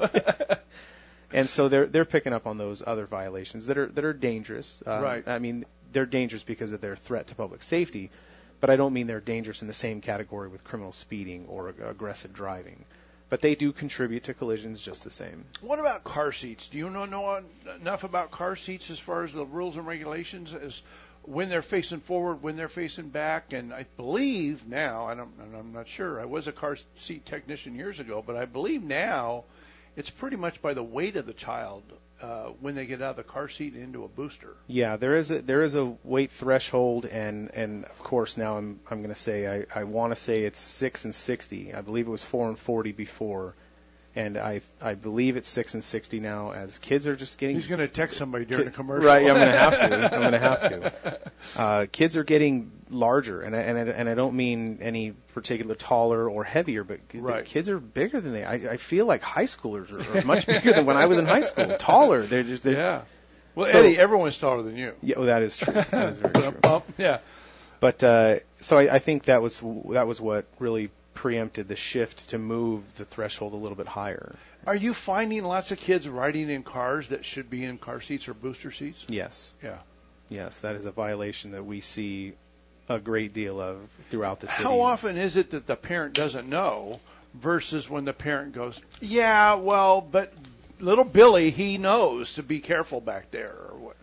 And so they're they're picking up on those other violations that are that are dangerous. Um, right. I mean, they're dangerous because of their threat to public safety, but I don't mean they're dangerous in the same category with criminal speeding or ag- aggressive driving. But they do contribute to collisions just the same. What about car seats? Do you know, know enough about car seats as far as the rules and regulations as when they're facing forward, when they're facing back? And I believe now, and I'm, and I'm not sure, I was a car seat technician years ago, but I believe now it's pretty much by the weight of the child uh, when they get out of the car seat into a booster. Yeah, there is a there is a weight threshold, and, and of course now I'm I'm going to say I, I want to say it's six and sixty. I believe it was four and forty before, and I I believe it's six and sixty now. As kids are just getting he's going to text somebody during ki- the commercial. Right, I'm going to have to. I'm going to have to. Uh, kids are getting larger, and I, and I, and I don't mean any particular taller or heavier, but right. the kids are bigger than they. I, I feel like high schoolers are, are much bigger than when I was in high school. Taller, they're just they're, yeah. Well, so, Eddie, everyone's taller than you. Yeah, well, that is true. That is very true. Yeah. But uh, so I, I think that was that was what really preempted the shift to move the threshold a little bit higher. Are you finding lots of kids riding in cars that should be in car seats or booster seats? Yes. Yeah. Yes, that is a violation that we see a great deal of throughout the city. How often is it that the parent doesn't know versus when the parent goes, yeah, well, but little Billy, he knows to be careful back there, or what?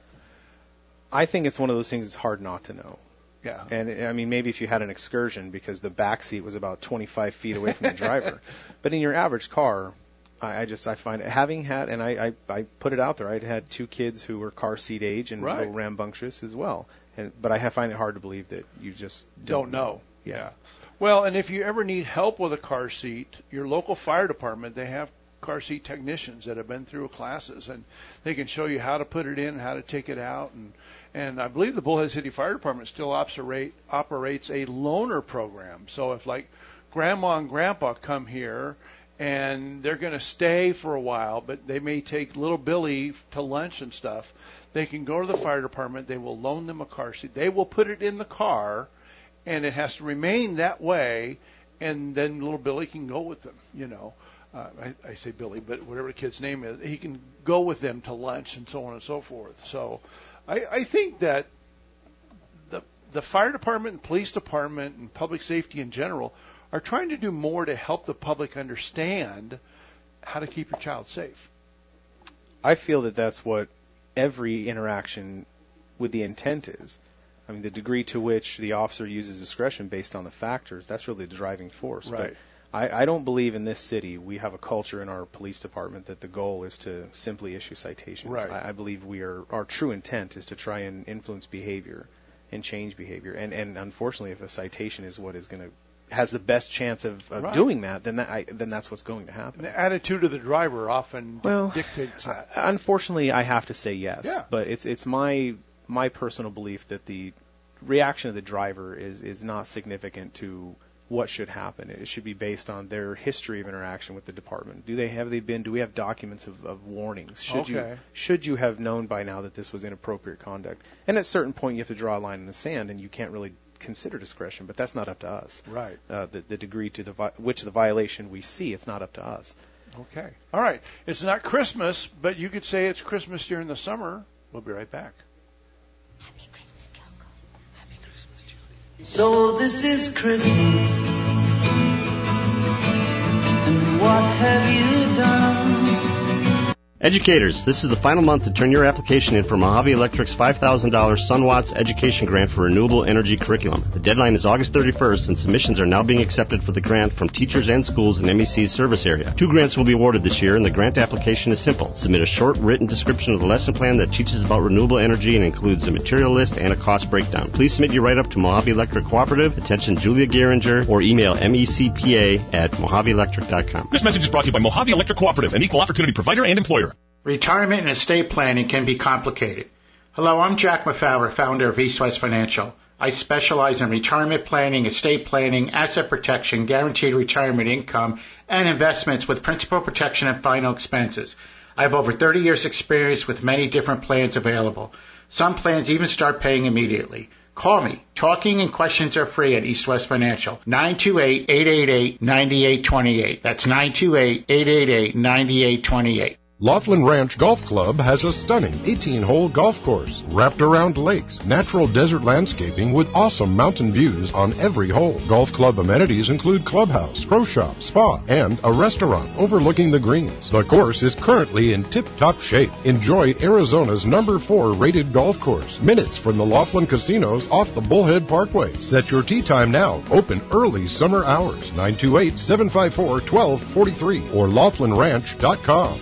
I think it's one of those things that's hard not to know. Yeah. And, I mean, maybe if you had an excursion because the back seat was about twenty-five feet away from the driver. But in your average car, I, I just, I find, having had, and I, I, I put it out there, I'd had two kids who were car seat age and right. a little rambunctious as well. And, but I have, find it hard to believe that you just don't, don't know. know. Yeah. yeah. Well, and if you ever need help with a car seat, your local fire department, they have car seat technicians that have been through classes, and they can show you how to put it in, how to take it out, and and I believe the Bullhead City Fire Department still operate, operates a loaner program. So if like Grandma and Grandpa come here and they're going to stay for a while, but they may take little Billy to lunch and stuff, they can go to the fire department. They will loan them a car seat. They will put it in the car, and it has to remain that way, and then little Billy can go with them, you know. Uh, I, I say Billy, but whatever the kid's name is, he can go with them to lunch and so on and so forth. So I, I think that the the fire department and police department and public safety in general are trying to do more to help the public understand how to keep your child safe. I feel that that's what every interaction with the intent is. I mean, the degree to which the officer uses discretion based on the factors, that's really the driving force. Right. But I, I don't believe in this city we have a culture in our police department that the goal is to simply issue citations. Right. I, I believe we are our true intent is to try and influence behavior and change behavior. And, and unfortunately, if a citation is what is going to has the best chance of, of right. doing that, then that I, then that's what's going to happen. And the attitude of the driver often well, dictates that. Unfortunately, I have to say yes. Yeah. But it's it's my my personal belief that the reaction of the driver is, is not significant to what should happen. It should be based on their history of interaction with the department. Do they have they been? Do we have documents of, of warnings? Should okay. you should you have known by now that this was inappropriate conduct? And at a certain point, you have to draw a line in the sand, and you can't really consider discretion. But that's not up to us. Right. Uh, the, the degree to the vi- which the violation we see, it's not up to us. Okay. All right. It's not Christmas, but you could say it's Christmas during the summer. We'll be right back. Happy Christmas, Kyoko. Happy Christmas, Julie. So this is Christmas. And what have you done? Educators, this is the final month to turn your application in for Mojave Electric's five thousand dollars SunWatts Education Grant for Renewable Energy Curriculum. The deadline is August thirty-first, and submissions are now being accepted for the grant from teachers and schools in M E C's service area. Two grants will be awarded this year, and the grant application is simple. Submit a short written description of the lesson plan that teaches about renewable energy and includes a material list and a cost breakdown. Please submit your write-up to Mojave Electric Cooperative, attention Julia Geringer, or email mecpa at mojave electric dot com. This message is brought to you by Mojave Electric Cooperative, an equal opportunity provider and employer. Retirement and estate planning can be complicated. Hello, I'm Jack Mafauer, founder of East West Financial. I specialize in retirement planning, estate planning, asset protection, guaranteed retirement income, and investments with principal protection and final expenses. I have over thirty years experience with many different plans available. Some plans even start paying immediately. Call me. Talking and questions are free at East West Financial. nine two eight, eight eight eight, nine eight two eight. That's nine two eight, eight eight eight, nine eight two eight. Laughlin Ranch Golf Club has a stunning eighteen-hole golf course wrapped around lakes, natural desert landscaping with awesome mountain views on every hole. Golf club amenities include clubhouse, pro shop, spa, and a restaurant overlooking the greens. The course is currently in tip-top shape. Enjoy Arizona's number four rated golf course, minutes from the Laughlin casinos off the Bullhead Parkway. Set your tee time now. Open early summer hours. nine two eight, seven five four, one two four three or laughlin ranch dot com.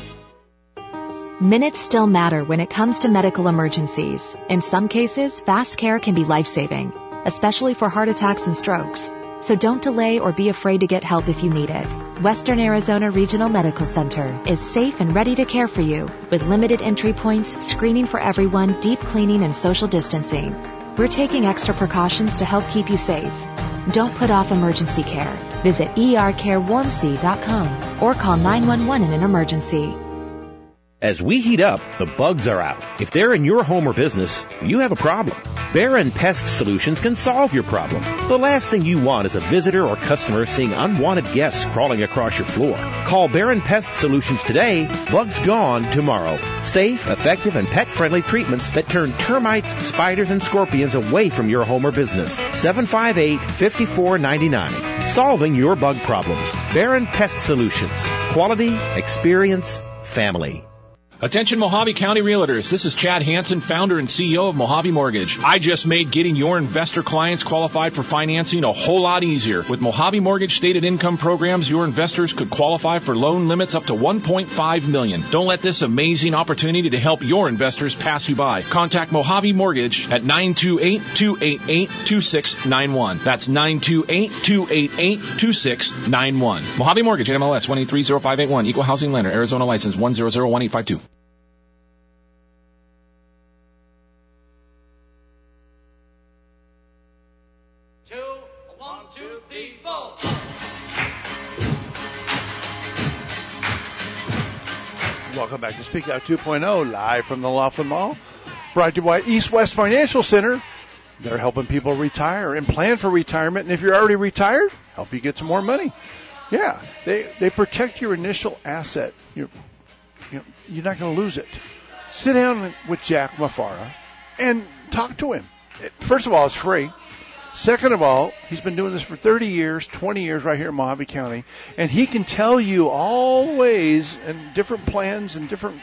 Minutes still matter when it comes to medical emergencies. In some cases, fast care can be life-saving, especially for heart attacks and strokes. So don't delay or be afraid to get help if you need it. Western Arizona Regional Medical Center is safe and ready to care for you with limited entry points, screening for everyone, deep cleaning, and social distancing. We're taking extra precautions to help keep you safe. Don't put off emergency care. Visit E R care warm c dot com or call nine one one in an emergency. As we heat up, the bugs are out. If they're in your home or business, you have a problem. Baron Pest Solutions can solve your problem. The last thing you want is a visitor or customer seeing unwanted guests crawling across your floor. Call Baron Pest Solutions today. Bugs gone tomorrow. Safe, effective, and pet-friendly treatments that turn termites, spiders, and scorpions away from your home or business. seven five eight, five four nine nine. Solving your bug problems. Baron Pest Solutions. Quality, experience, family. Attention Mojave County Realtors, this is Chad Hansen, founder and C E O of Mojave Mortgage. I just made getting your investor clients qualified for financing a whole lot easier. With Mojave Mortgage stated income programs, your investors could qualify for loan limits up to one point five million dollars. Don't let this amazing opportunity to help your investors pass you by. Contact Mojave Mortgage at nine two eight, two eight eight, two six nine one. That's nine two eight, two eight eight, two six nine one. Mojave Mortgage, N M L S one eight three zero five eight one, Equal Housing Lender, Arizona License one zero zero one eight five two. Welcome back to Speak Out two point oh, live from the Laughlin Mall. Brought to you by East West Financial Center. They're helping people retire and plan for retirement. And if you're already retired, help you get some more money. Yeah, they they protect your initial asset. You're, you know, you're not going to lose it. Sit down with Jack Mafauer and talk to him. First of all, it's free. Second of all, he's been doing this for thirty years, twenty years right here in Mojave County, and he can tell you all ways and different plans and different,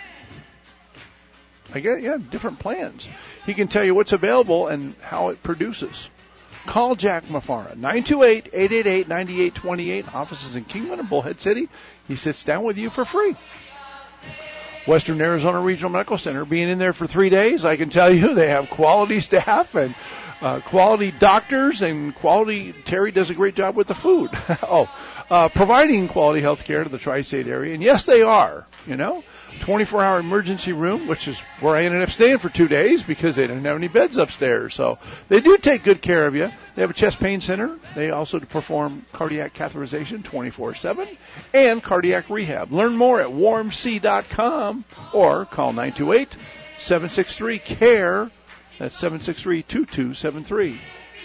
I guess, yeah, different plans. He can tell you what's available and how it produces. Call Jack Mafara, nine two eight, eight eight eight, nine eight two eight. Offices in Kingman and Bullhead City. He sits down with you for free. Western Arizona Regional Medical Center, being in there for three days, I can tell you they have quality staff and uh, quality doctors and quality. Terry does a great job with the food. oh, uh, providing quality health care to the tri-state area. And yes, they are, you know. twenty-four hour emergency room, which is where I ended up staying for two days because they didn't have any beds upstairs. So they do take good care of you. They have a chest pain center. They also perform cardiac catheterization twenty-four seven and cardiac rehab. Learn more at warm c dot com or call nine two eight, seven six three, C A R E. That's seven six three, two two seven three.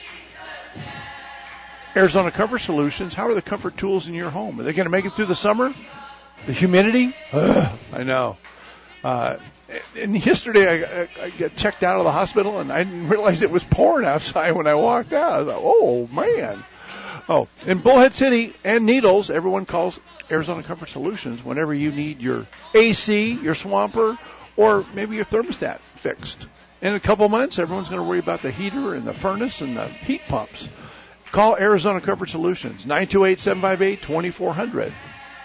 Arizona Comfort Solutions. How are the comfort tools in your home? Are they going to make it through the summer? The humidity? Ugh, I know. Uh, and yesterday I, I, I got checked out of the hospital, and I didn't realize it was pouring outside when I walked out. I thought, oh, man. Oh, in Bullhead City and Needles, everyone calls Arizona Comfort Solutions whenever you need your A C, your swamper, or maybe your thermostat fixed. In a couple months, everyone's going to worry about the heater and the furnace and the heat pumps. Call Arizona Comfort Solutions, nine two eight, seven five eight, two four zero zero.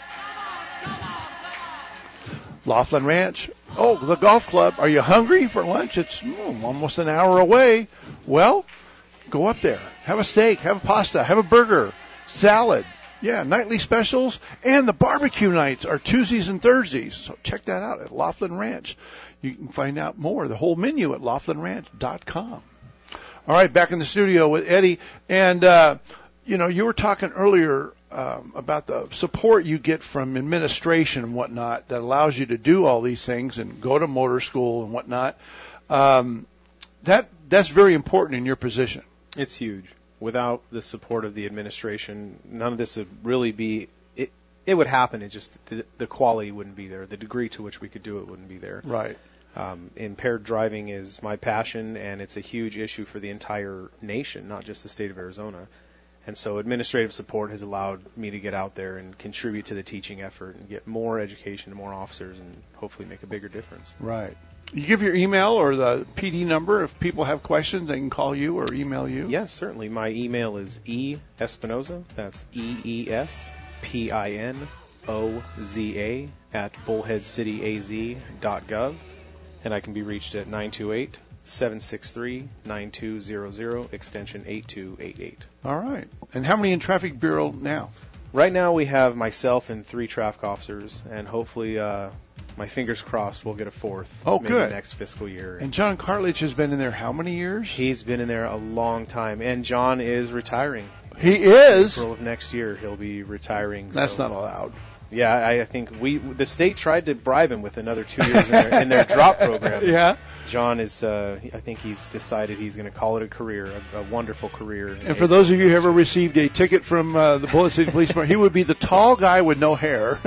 Laughlin Ranch. Oh, the golf club. Are you hungry for lunch? It's mm, almost an hour away. Well, go up there. Have a steak. Have a pasta. Have a burger. Salad. Yeah, nightly specials. And the barbecue nights are Tuesdays and Thursdays. So check that out at Laughlin Ranch. You can find out more, the whole menu at laughlin ranch dot com. All right, back in the studio with Eddie. And, uh, you know, you were talking earlier um, about the support you get from administration and whatnot that allows you to do all these things and go to motor school and whatnot. Um, that that's very important in your position. It's huge. Without the support of the administration, none of this would really be it. It would happen. It just the, the quality wouldn't be there. The degree to which we could do it wouldn't be there. Right. Um, impaired driving is my passion, and it's a huge issue for the entire nation, not just the state of Arizona. And so administrative support has allowed me to get out there and contribute to the teaching effort and get more education to more officers and hopefully make a bigger difference. Right. You give your email or the P D number. If people have questions, they can call you or email you. Yes, certainly. My email is E Espinoza. That's E E S P I N O Z A at bullhead city a z dot gov. And I can be reached at nine two eight, seven six three, nine two zero zero, extension eight two eight eight. All right. And how many in Traffic Bureau now? Right now we have myself and three traffic officers, and hopefully, uh, my fingers crossed, we'll get a fourth. Oh, maybe good. Next fiscal year. And John Cartledge has been in there how many years? He's been in there a long time, and John is retiring. He is? April of next year, he'll be retiring. That's so. not allowed. Yeah, I, I think we the state tried to bribe him with another two years in their, in their drop program. Yeah. John is, uh, I think he's decided he's going to call it a career, a, a wonderful career. And for those of you who ever received a ticket from uh, the Bullitt City Police Department, he would be the tall guy with no hair.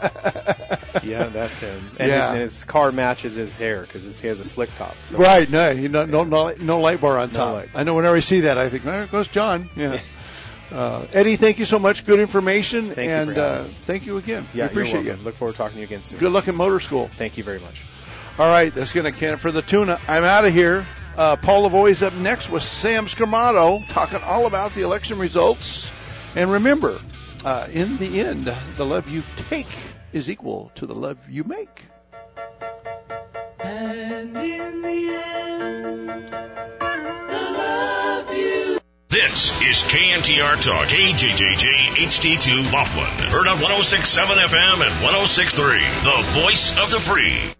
Yeah, that's him. And, yeah. his, and his car matches his hair because he has a slick top. So. Right, no, you know, no, no, no light bar on top. No light. I know whenever I see that, I think, there goes John. Yeah. Uh, Eddie, thank you so much. Good information. Thank and you for uh, thank you again. Yeah, we appreciate you're you. Look forward to talking to you again soon. Good luck in motor school. Thank you very much. All right, that's going to can it for the tuna. I'm out of here. Uh, Paul Lavoie's up next with Sam Scarmato talking all about the election results. And remember, uh, in the end, the love you take is equal to the love you make. And in the end, the love you. This is K N T R Talk, K J J J H D two Laughlin. Heard on one oh six point seven F M and one oh six point three, the voice of the free.